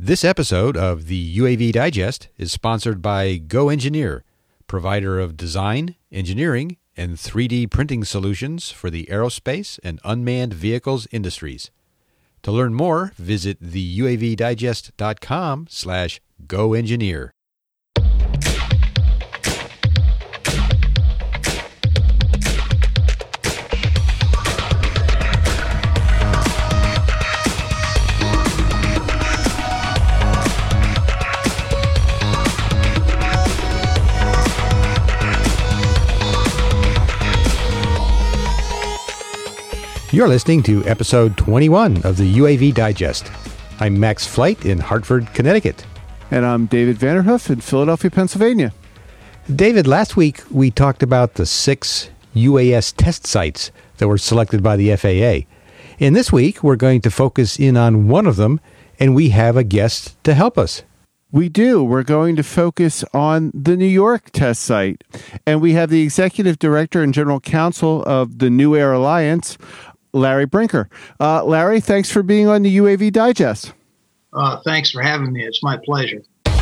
This episode of the UAV Digest is sponsored by Go Engineer, provider of design, engineering, and 3D printing solutions for the aerospace and unmanned vehicles industries. To learn more, visit theuavdigest.com/goengineer. You're listening to episode 21 of the UAV Digest. I'm Max Flight in Hartford, Connecticut. And I'm David Vanderhoof in Philadelphia, Pennsylvania. David, last week we talked about the 6 UAS test sites that were selected by the FAA. And this week we're going to focus in on one of them, and we have a guest to help us. We do. We're going to focus on the New York test site. And we have the Executive Director and General Counsel of the New Air Alliance, Larry Brinker. Larry, thanks for being on the UAV Digest. Thanks for having me. It's my pleasure.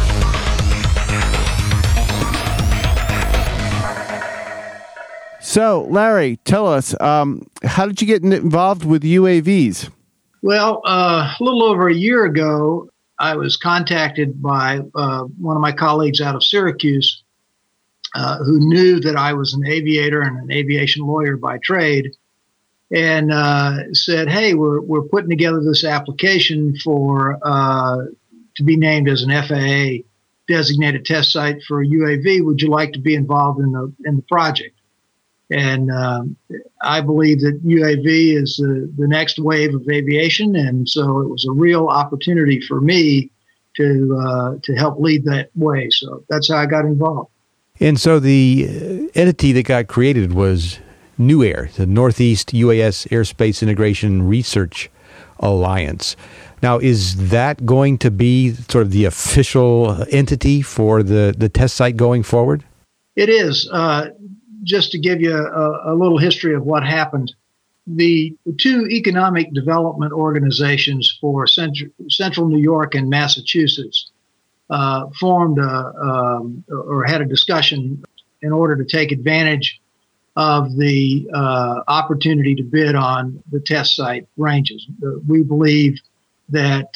So, Larry, tell us, how did you get involved with UAVs? Well, a little over a year ago, I was contacted by one of my colleagues out of Syracuse who knew that I was an aviator and an aviation lawyer by trade, and said, "Hey, we're putting together this application for to be named as an FAA designated test site for UAV. Would you like to be involved in the project?" And I believe that UAV is the next wave of aviation, and so it was a real opportunity for me to help lead that way. So that's how I got involved. And so the entity that got created was New Air, the Northeast UAS Airspace Integration Research Alliance. Now, is that going to be sort of the official entity for the test site going forward? It is. Just to give you a little history of what happened, the 2 economic development organizations for Central New York and Massachusetts formed or had a discussion in order to take advantage of the opportunity to bid on the test site ranges. We believe that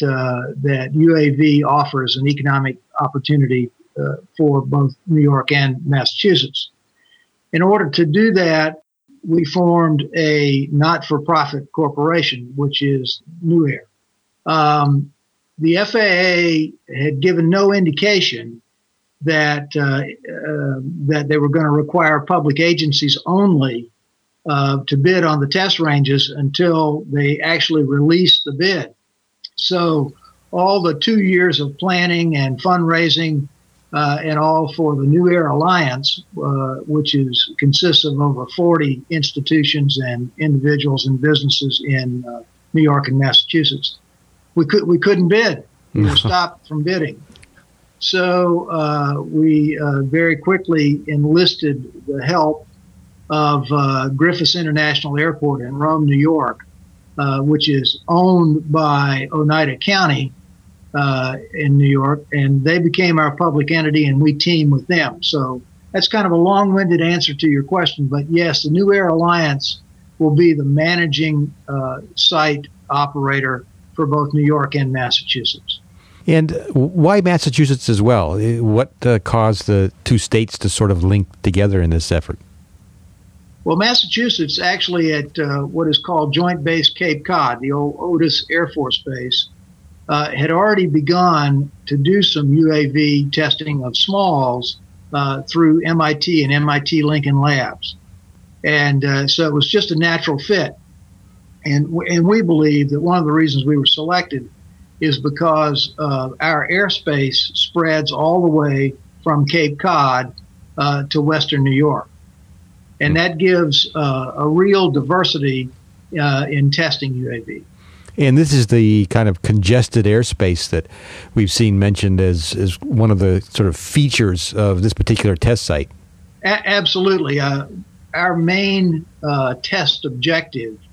UAV offers an economic opportunity for both New York and Massachusetts. In order to do that, we formed a not-for-profit corporation, which is New Air. The FAA had given no indication that they were going to require public agencies only to bid on the test ranges until they actually released the bid. So all the 2 years of planning and fundraising and all for the New Air Alliance, which consists of over 40 institutions and individuals and businesses in New York and Massachusetts, we couldn't bid. We were stopped from bidding. So we very quickly enlisted the help of Griffiss International Airport in Rome, New York, which is owned by Oneida County in New York, and they became our public entity, and we team with them. So that's kind of a long-winded answer to your question, but yes, the New Air Alliance will be the managing site operator for both New York and Massachusetts. And why Massachusetts as well? What caused the 2 states to sort of link together in this effort? Well, Massachusetts actually at what is called Joint Base Cape Cod, the old Otis Air Force Base, had already begun to do some UAV testing of smalls through MIT and MIT Lincoln Labs. And so it was just a natural fit. And we believe that one of the reasons we were selected is because our airspace spreads all the way from Cape Cod to Western New York. And that gives a real diversity in testing UAV. And this is the kind of congested airspace that we've seen mentioned as one of the sort of features of this particular test site. Absolutely. Our main test objective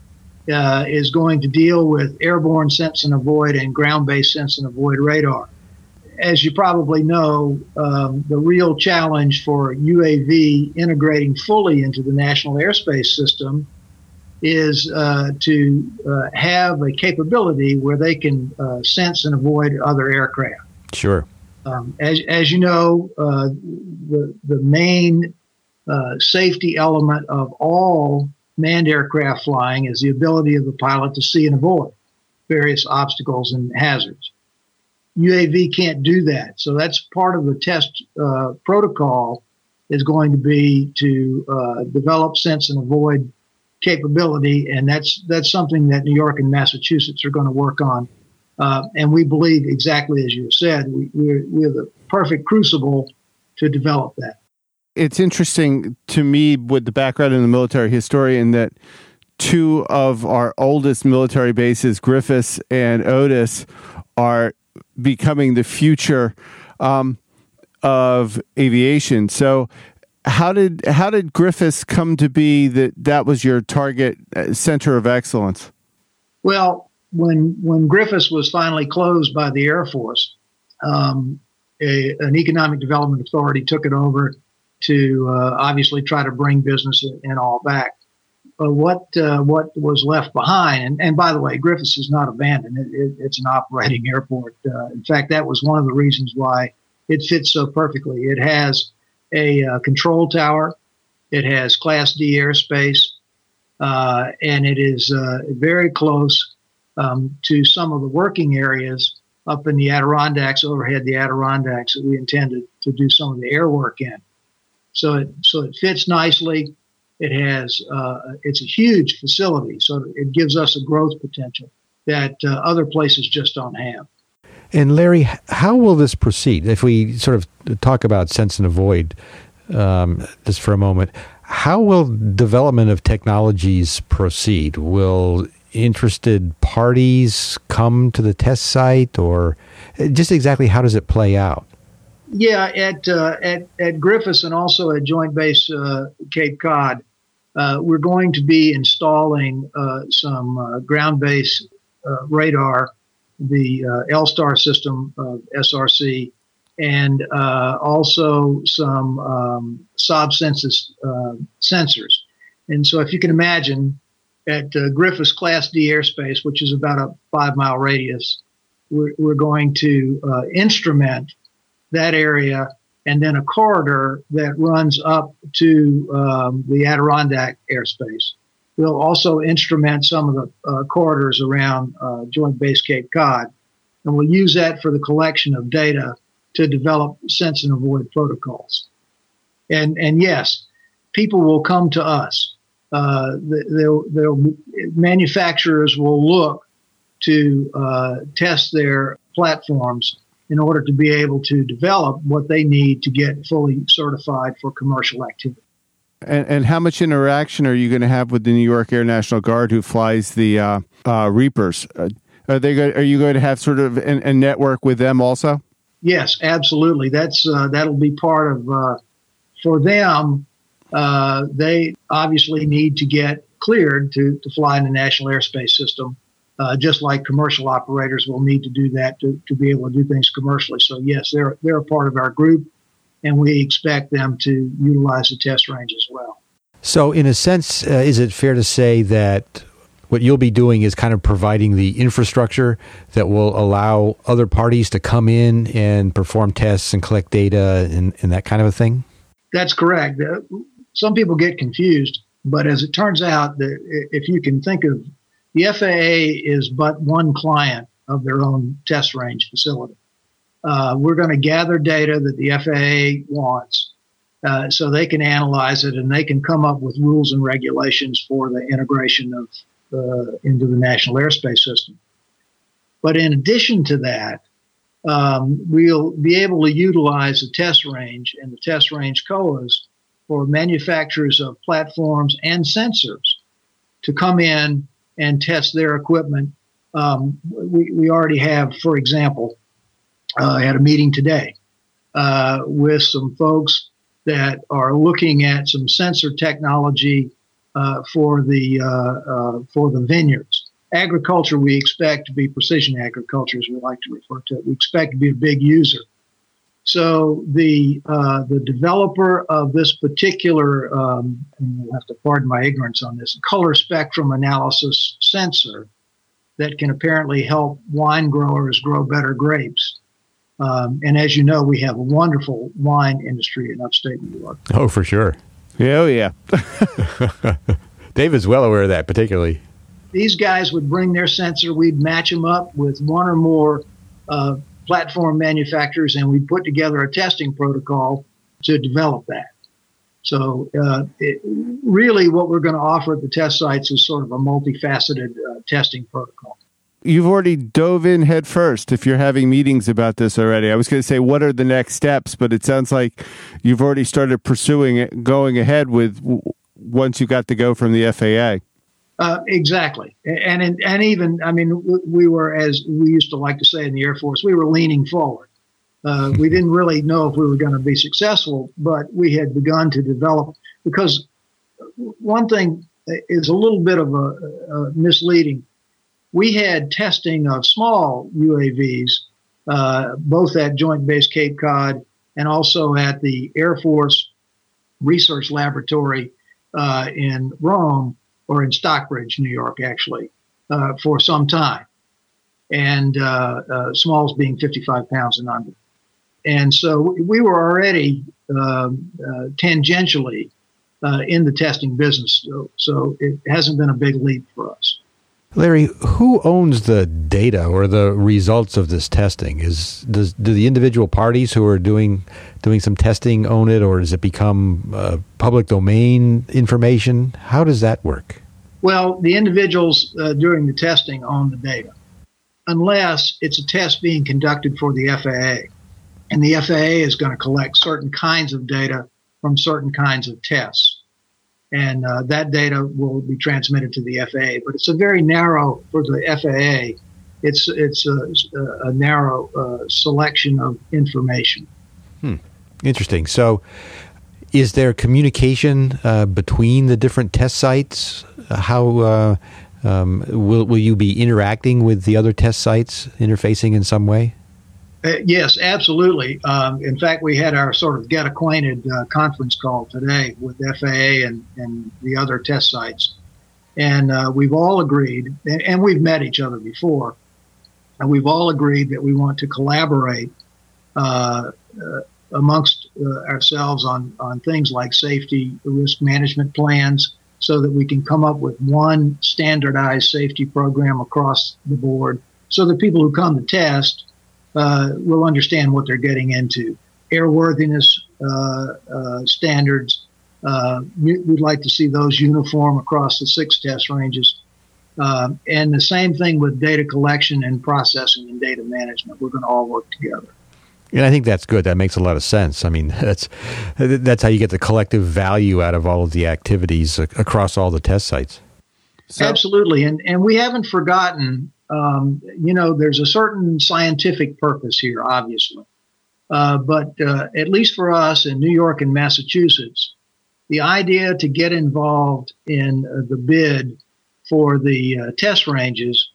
is going to deal with airborne sense and avoid and ground-based sense and avoid radar. As you probably know, the real challenge for UAV integrating fully into the National Airspace System is to have a capability where they can sense and avoid other aircraft. Sure. As you know, the main safety element of all manned aircraft flying is the ability of the pilot to see and avoid various obstacles and hazards. UAV can't do that. So that's part of the test protocol is going to be to develop sense and avoid capability. And that's something that New York and Massachusetts are going to work on. And we believe exactly as you said, we're the perfect crucible to develop that. It's interesting to me with the background in the military historian that two of our oldest military bases, Griffiss and Otis, are becoming the future of aviation. So how did Griffiss come to be that was your target center of excellence? Well, when Griffiss was finally closed by the Air Force, an economic development authority took it over to obviously try to bring business and all back. But what was left behind, and by the way, Griffiss is not abandoned. It's an operating airport. In fact, that was one of the reasons why it fits so perfectly. It has a control tower. It has Class D airspace, and it is very close to some of the working areas up in the Adirondacks, overhead the Adirondacks, that we intended to do some of the air work in. So it fits nicely. It has it's a huge facility, so it gives us a growth potential that other places just don't have. And Larry, how will this proceed? If we sort of talk about sense and avoid just for a moment, how will development of technologies proceed? Will interested parties come to the test site, or just exactly how does it play out? Yeah, at Griffiss and also at Joint Base Cape Cod, we're going to be installing some ground-based radar, the L-STAR system of SRC, and also some SOB census sensors. And so if you can imagine, at Griffiss Class D airspace, which is about a 5-mile radius, we're going to instrument that area and then a corridor that runs up to the Adirondack airspace. We'll also instrument some of the corridors around Joint Base Cape Cod, and we'll use that for the collection of data to develop sense and avoid protocols. And yes, people will come to us. Manufacturers will look to test their platforms in order to be able to develop what they need to get fully certified for commercial activity. And how much interaction are you going to have with the New York Air National Guard, who flies the Reapers? Are you going to have sort of a network with them also? Yes, absolutely. That'll be part of for them. They obviously need to get cleared to fly in the National Airspace System. Just like commercial operators will need to do that to be able to do things commercially. So yes, they're a part of our group, and we expect them to utilize the test range as well. So in a sense, is it fair to say that what you'll be doing is kind of providing the infrastructure that will allow other parties to come in and perform tests and collect data and that kind of a thing? That's correct. Some people get confused, but as it turns out, if you can think of the FAA is but one client of their own test range facility. We're going to gather data that the FAA wants so they can analyze it and they can come up with rules and regulations for the integration of into the National Airspace System. But in addition to that, we'll be able to utilize the test range and the test range COAs for manufacturers of platforms and sensors to come in and test their equipment. We already have, for example, had a meeting today with some folks that are looking at some sensor technology for the vineyards. Agriculture, we expect to be precision agriculture, as we like to refer to it. We expect to be a big user. So the developer of this particular, and you'll have to pardon my ignorance on this, color spectrum analysis sensor that can apparently help wine growers grow better grapes. And as you know, we have a wonderful wine industry in upstate New York. Oh, for sure. Yeah, oh, yeah. David's well aware of that, particularly. These guys would bring their sensor. We'd match them up with one or more platform manufacturers, and we'd put together a testing protocol to develop that. So really what we're going to offer at the test sites is sort of a multifaceted testing protocol. You've already dove in head first if you're having meetings about this already. I was going to say, what are the next steps? But it sounds like you've already started pursuing it, going ahead with once you got the go from the FAA. Exactly. And even, I mean, we were, as we used to like to say in the Air Force, we were leaning forward. We didn't really know if we were going to be successful, but we had begun to develop, because one thing is a little bit of a misleading. We had testing of small UAVs, both at Joint Base Cape Cod and also at the Air Force Research Laboratory in Rome, or in Stockbridge, New York, actually, for some time. And smalls being 55 pounds and under. And so we were already tangentially in the testing business. So it hasn't been a big leap for us. Larry, who owns the data or the results of this testing? Do the individual parties who are doing some testing own it, or does it become public domain information? How does that work? Well, the individuals doing the testing own the data, unless it's a test being conducted for the FAA. And the FAA is going to collect certain kinds of data from certain kinds of tests. And that data will be transmitted to the FAA. But it's a very narrow, for the FAA, it's a narrow selection of information. Interesting. So is there communication between the different test sites? How will you be interacting with the other test sites, interfacing in some way? Yes, absolutely. In fact, we had our sort of get acquainted conference call today with FAA and the other test sites. And we've all agreed, and we've met each other before, and we've all agreed that we want to collaborate amongst ourselves on things like safety, risk management plans, so that we can come up with one standardized safety program across the board, so that people who come to test will understand what they're getting into. Airworthiness standards, we'd like to see those uniform across the 6 test ranges. And the same thing with data collection and processing and data management. We're going to all work together. And I think that's good. That makes a lot of sense. I mean, that's how you get the collective value out of all of the activities across all the test sites. So, absolutely. And we haven't forgotten, there's a certain scientific purpose here, obviously. But at least for us in New York and Massachusetts, the idea to get involved in the bid for the test ranges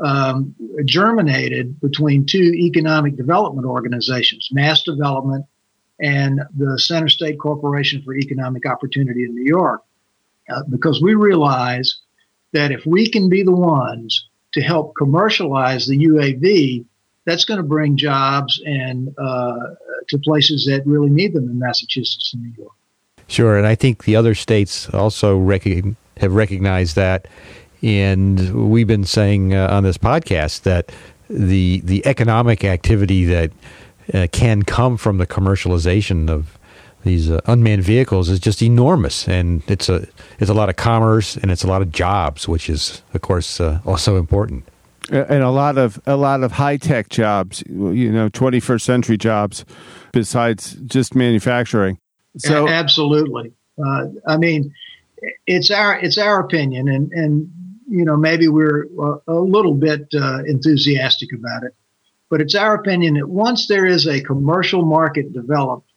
germinated between 2 economic development organizations, Mass Development and the Center State Corporation for Economic Opportunity in New York, because we realize that if we can be the ones to help commercialize the UAV, that's going to bring jobs and to places that really need them in Massachusetts and New York. Sure, and I think the other states also have recognized that. And we've been saying on this podcast that the economic activity that can come from the commercialization of these unmanned vehicles is just enormous, and it's a lot of commerce and it's a lot of jobs, which is, of course, also important. And a lot of high tech jobs, 21st century jobs, besides just manufacturing. So absolutely, I mean, it's our opinion, and maybe we're a little bit enthusiastic about it, but it's our opinion that once there is a commercial market developed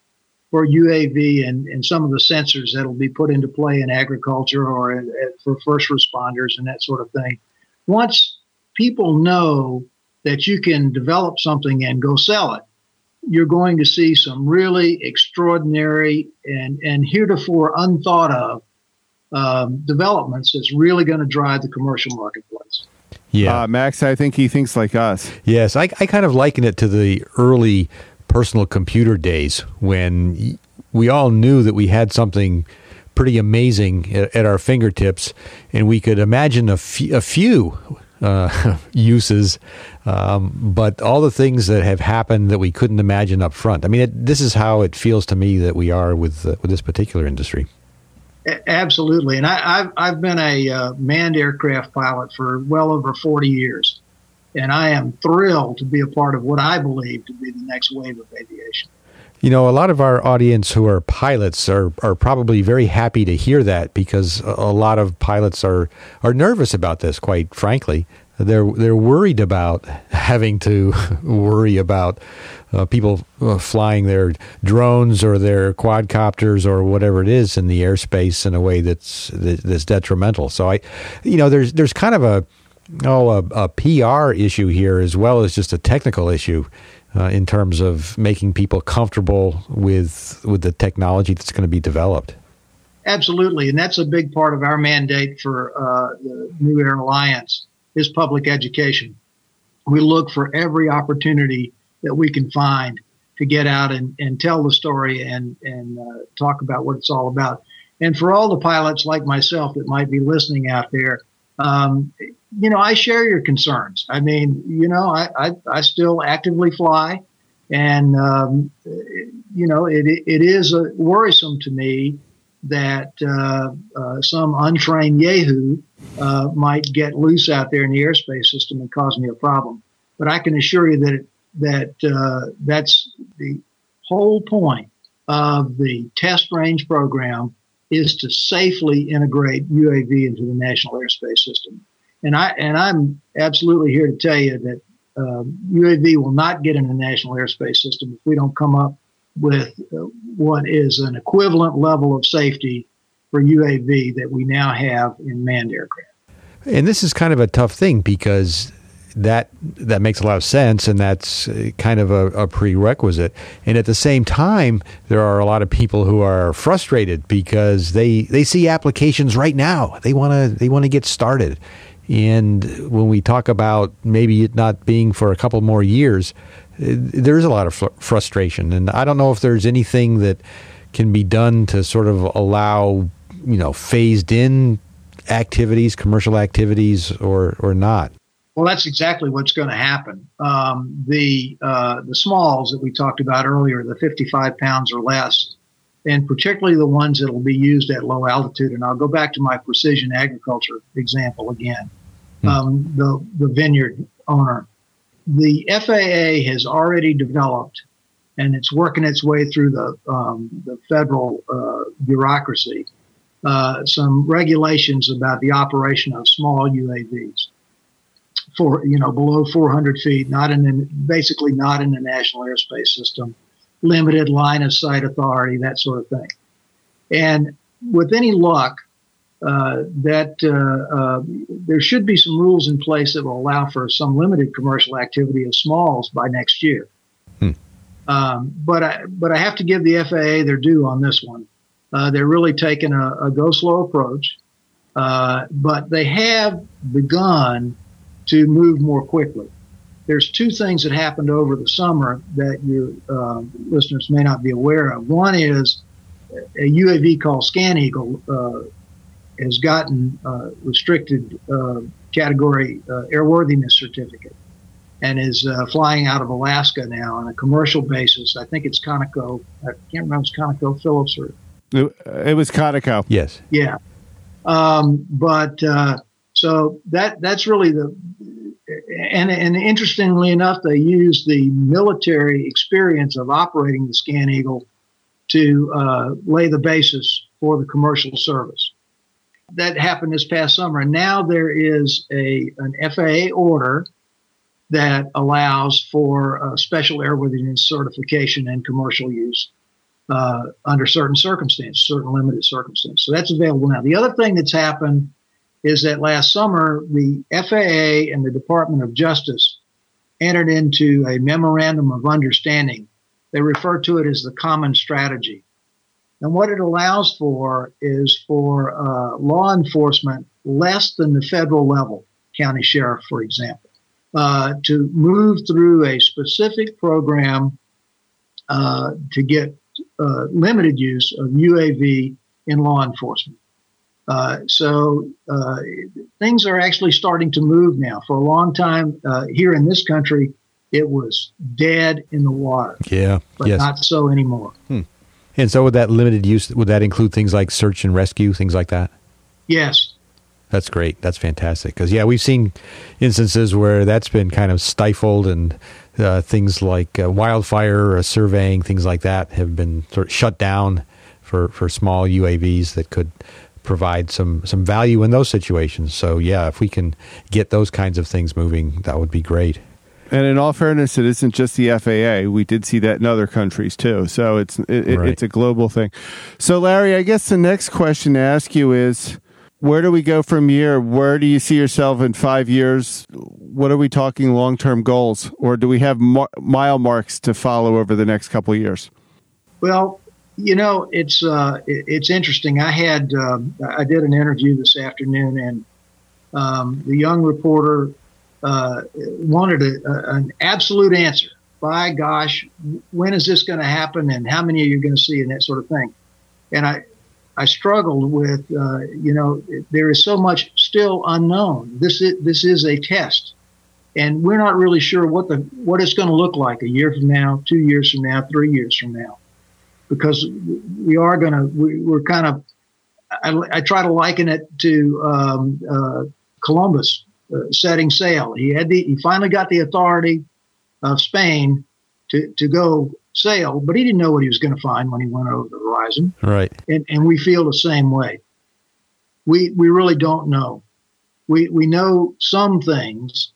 for UAV and some of the sensors that'll be put into play in agriculture or for first responders and that sort of thing. Once people know that you can develop something and go sell it, you're going to see some really extraordinary and heretofore unthought of developments that's really going to drive the commercial marketplace. Yeah. Max, I think he thinks like us. Yes, I kind of liken it to the early personal computer days when we all knew that we had something pretty amazing at our fingertips, and we could imagine a few uses, but all the things that have happened that we couldn't imagine up front. I mean, this is how it feels to me that we are with this particular industry. Absolutely, and I've been a manned aircraft pilot for well over 40 years, and I am thrilled to be a part of what I believe to be the next wave of aviation. You know, a lot of our audience who are pilots are probably very happy to hear that, because a lot of pilots are nervous about this, quite frankly. They're worried about having to worry about people flying their drones or their quadcopters or whatever it is in the airspace in a way that's detrimental. So there's kind of a PR issue here as well as just a technical issue in terms of making people comfortable with the technology that's going to be developed. Absolutely, and that's a big part of our mandate for the New Air Alliance is public education. We look for every opportunity that we can find to get out and tell the story and talk about what it's all about. And for all the pilots like myself that might be listening out there, I share your concerns. I mean, I still actively fly, and it is worrisome to me that some untrained yahoo might get loose out there in the airspace system and cause me a problem. But I can assure you that that's the whole point of the test range program, is to safely integrate UAV into the national airspace system. And I'm absolutely here to tell you that UAV will not get in the national airspace system if we don't come up with what is an equivalent level of safety for UAV that we now have in manned aircraft. And this is kind of a tough thing, because that makes a lot of sense, and that's kind of a prerequisite. And at the same time, there are a lot of people who are frustrated because they see applications right now. They want to get started. And when we talk about maybe it not being for a couple more years, there's a lot of frustration. And I don't know if there's anything that can be done to sort of allow, phased in activities, commercial activities, or not. Well, that's exactly what's going to happen. The smalls that we talked about earlier, the 55 pounds or less, and particularly the ones that will be used at low altitude. And I'll go back to my precision agriculture example again. The vineyard owner. The FAA has already developed, and it's working its way through the federal bureaucracy, some regulations about the operation of small UAVs for below 400 feet, basically not in the national airspace system, limited line of sight authority, that sort of thing. And with any luck, there should be some rules in place that will allow for some limited commercial activity of smalls by next year. But I have to give the FAA their due on this one. They're really taking a go slow approach, but they have begun to move more quickly. There's two things that happened over the summer that your listeners may not be aware of. One is a UAV called ScanEagle has gotten restricted category airworthiness certificate and is flying out of Alaska now on a commercial basis. I think it's Conoco. I can't remember if it's Conoco Phillips or... It was Conoco. Yes. Yeah. So that's really and interestingly enough, they use the military experience of operating the ScanEagle to lay the basis for the commercial service. That happened this past summer. And now there is an FAA order that allows for special airworthiness certification and commercial use. under certain circumstances, certain limited circumstances. So that's available now. The other thing that's happened is that last summer, the FAA and the Department of Justice entered into a memorandum of understanding. They refer to it as the Common Strategy. And what it allows for is for law enforcement less than the federal level, county sheriff, for example, to move through a specific program to get limited use of UAV in law enforcement. So things are actually starting to move now. For a long time here in this country, it was dead in the water. Yeah, but yes. Not so anymore. And so with that limited use, would that include things like search and rescue, things like that? Yes. That's great. That's fantastic. Because, yeah, we've seen instances where that's been kind of stifled, and things like wildfire surveying, things like that have been sort of shut down for small UAVs that could provide some value in those situations. So, yeah, if we can get those kinds of things moving, that would be great. And in all fairness, it isn't just the FAA. We did see that in other countries too. So it's a global thing. So Larry, I guess the next question to ask you is, where do we go from here? Where do you see yourself in 5 years? What are we talking long-term goals? Or do we have mile marks to follow over the next couple of years? Well, you know, it's interesting. I did an interview this afternoon, and the young reporter wanted an absolute answer. By gosh, when is this going to happen, and how many are you going to see, and that sort of thing. And I struggled with, there is so much still unknown. This is a test, and we're not really sure what it's going to look like a year from now, 2 years from now, 3 years from now, because we're kind of. I try to liken it to Columbus. Setting sail. He finally got the authority of Spain to go sail, but he didn't know what he was going to find when he went over the horizon. Right. And we feel the same way. We really don't know. We know some things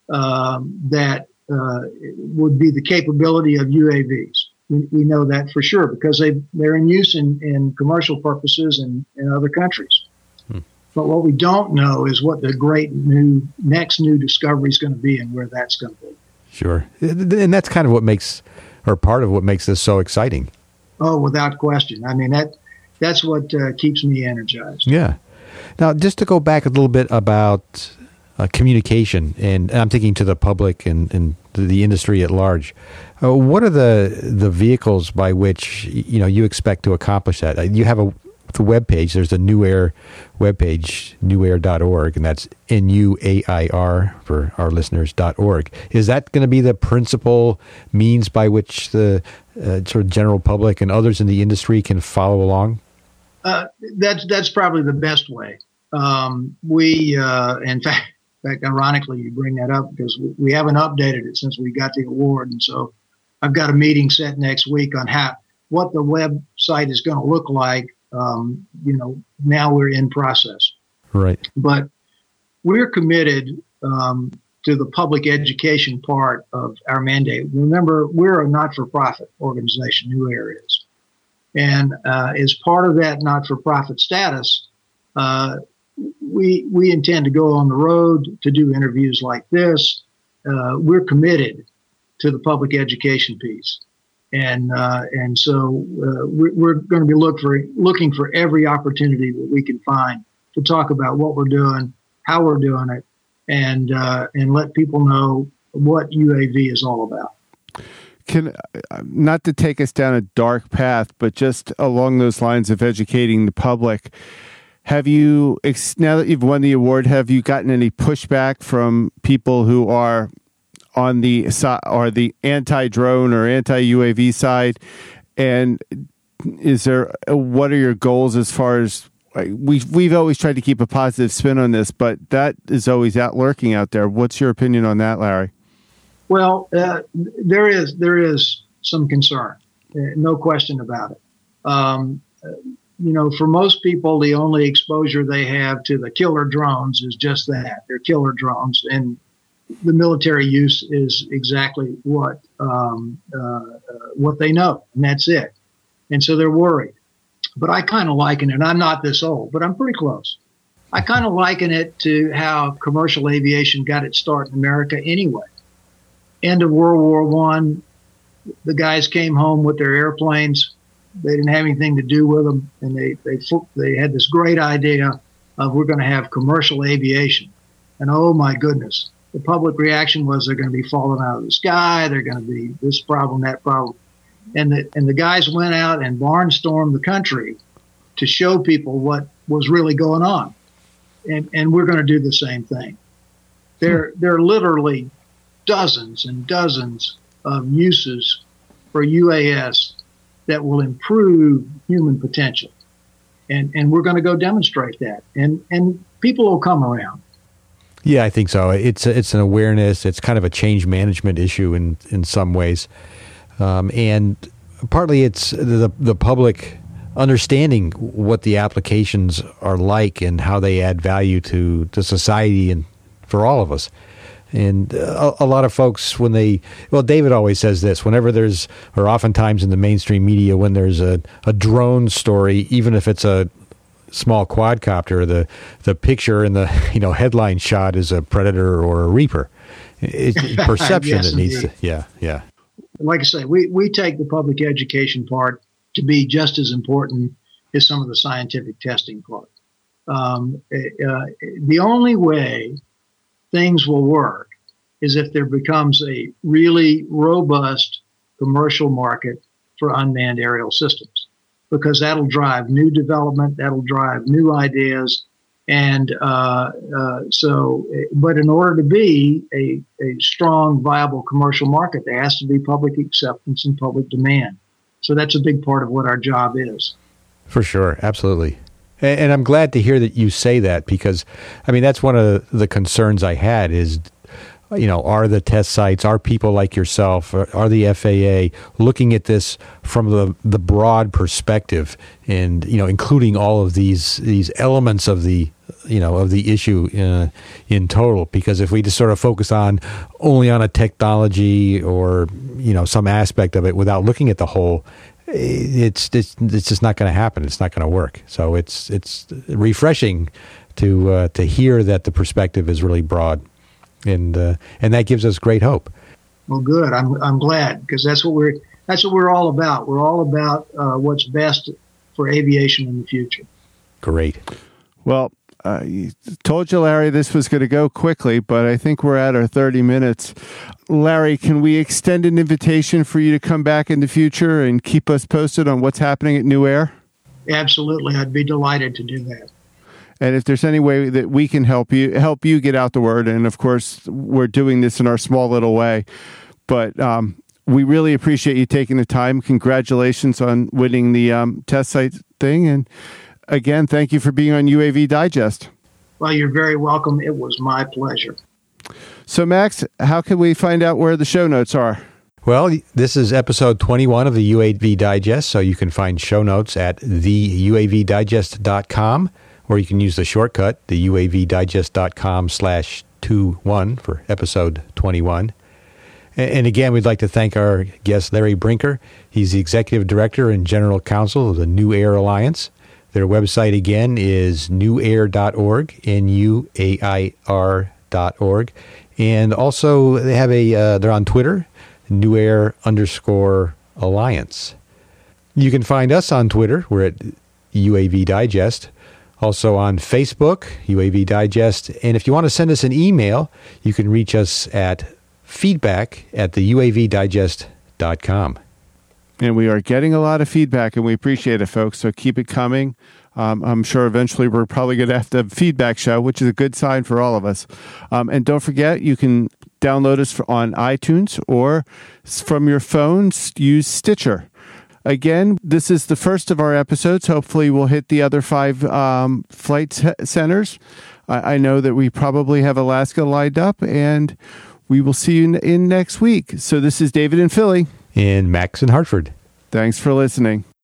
that would be the capability of UAVs. We know that for sure because they're in use in commercial purposes in other countries. But what we don't know is what the great next new discovery is going to be and where that's going to be. Sure. And that's kind of what makes, or part of what makes this so exciting. Oh, without question. I mean, that's what keeps me energized. Yeah. Now, just to go back a little bit about communication, and I'm thinking to the public and the industry at large, what are the vehicles by which, you expect to accomplish that? You have the webpage. There's a New Air webpage, newair.org, and that's NUAIR for our listeners.org. Is that going to be the principal means by which the sort of general public and others in the industry can follow along? That's probably the best way. In fact, ironically, you bring that up because we haven't updated it since we got the award, and so I've got a meeting set next week on what the website is going to look like. Now we're in process. Right. But we're committed to the public education part of our mandate. Remember, we're a not-for-profit organization, New Air is. And as part of that not-for-profit status, we intend to go on the road to do interviews like this. We're committed to the public education piece. And so we're going to be looking for every opportunity that we can find to talk about what we're doing, how we're doing it, and let people know what UAV is all about. Not to take us down a dark path, but just along those lines of educating the public, have you, now that you've won the award, have you gotten any pushback from people who are on the anti-drone or anti-UAV side? And what are your goals as far as, we've always tried to keep a positive spin on this, but that is always lurking out there. What's your opinion on that, Larry? Well, there is some concern, no question about it. For most people, the only exposure they have to the killer drones is just that. They're killer drones, and the military use is exactly what they know, and that's it. And so they're worried. But I kind of liken it, and I'm not this old, but I'm pretty close. I kind of liken it to how commercial aviation got its start in America anyway. End of World War I, the guys came home with their airplanes. They didn't have anything to do with them, and they had this great idea of we're going to have commercial aviation. And oh my goodness, the public reaction was they're going to be falling out of the sky. They're going to be this problem, that problem. And the guys went out and barnstormed the country to show people what was really going on. And we're going to do the same thing. There are literally dozens and dozens of uses for UAS that will improve human potential. And we're going to go demonstrate that. And people will come around. Yeah, I think so. It's an awareness. It's kind of a change management issue in some ways. And partly it's the public understanding what the applications are like and how they add value to society and for all of us. And a lot of folks, David always says this, whenever or oftentimes in the mainstream media, when there's a drone story, even if it's a small quadcopter, the picture in the headline shot is a Predator or a Reaper. It's perception yes, that needs indeed. to, yeah. Like I say, we take the public education part to be just as important as some of the scientific testing part. The only way things will work is if there becomes a really robust commercial market for unmanned aerial systems, because that'll drive new development, that'll drive new ideas. And but in order to be a strong, viable commercial market, there has to be public acceptance and public demand. So that's a big part of what our job is. For sure. Absolutely. And I'm glad to hear that you say that, because, that's one of the concerns I had is, are the test sites, are people like yourself, are the FAA looking at this from the broad perspective and, including all of these elements of the issue in total? Because if we just sort of focus only on a technology or, some aspect of it without looking at the whole, it's just not going to happen. It's not going to work. So it's refreshing to hear that the perspective is really broad, and that gives us great hope. Well, good. I'm glad, because that's what we're all about. We're all about what's best for aviation in the future. Great. Well, I told you, Larry, this was going to go quickly, but I think we're at our 30 minutes. Larry, can we extend an invitation for you to come back in the future and keep us posted on what's happening at New Air? Absolutely. I'd be delighted to do that. And if there's any way that we can help you get out the word, and of course, we're doing this in our small little way, but we really appreciate you taking the time. Congratulations on winning the test site thing. And again, thank you for being on UAV Digest. Well, you're very welcome. It was my pleasure. So, Max, how can we find out where the show notes are? Well, this is episode 21 of the UAV Digest, so you can find show notes at theuavdigest.com, or you can use the shortcut, the uavdigest.com/21 for episode 21. And again, we'd like to thank our guest, Larry Brinker. He's the Executive Director and General Counsel of the New Air Alliance. Their website, again, is newair.org, NUAIR.org. And also, they have they're on Twitter, newair_alliance. You can find us on Twitter. We're at UAV Digest. Also on Facebook, UAV Digest. And if you want to send us an email, you can reach us at feedback@theuavdigest.com. And we are getting a lot of feedback, and we appreciate it, folks. So keep it coming. I'm sure eventually we're probably going to have a feedback show, which is a good sign for all of us. And don't forget, you can download us on iTunes, or from your phones, use Stitcher. Again, this is the first of our episodes. Hopefully we'll hit the other 5 flight centers. I know that we probably have Alaska lined up, and we will see you in next week. So this is David in Philly. And Max in Hartford. Thanks for listening.